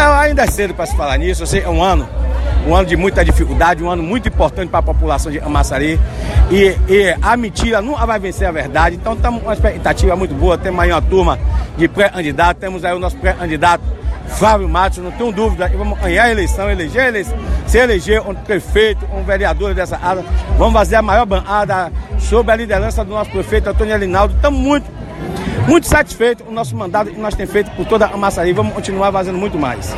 Ainda é cedo para se falar nisso. É um ano de muita dificuldade, um ano muito importante para a população de Camaçari. E a mentira nunca vai vencer a verdade. Então estamos com uma expectativa muito boa. Temos aí uma turma de pré-candidato, temos aí o nosso pré-candidato Flávio Matos, não tenho dúvida que vamos ganhar a eleição, se eleger um prefeito, um vereador dessa área. Vamos fazer a maior bancada sob a liderança do nosso prefeito Antônio Elinaldo. Estamos muito satisfeitos com o nosso mandato que nós temos feito por toda a Camaçari. Vamos continuar fazendo muito mais.